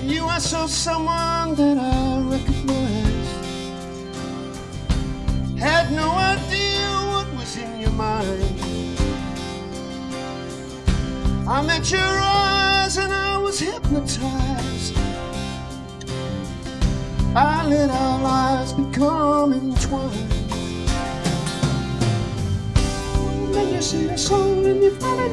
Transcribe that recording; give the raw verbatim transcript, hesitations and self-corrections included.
In you I saw someone that I recognized. Had no idea what was in your mind. I met your eyes and I was hypnotized. I let our lives become entwined. Then you see the soul and you find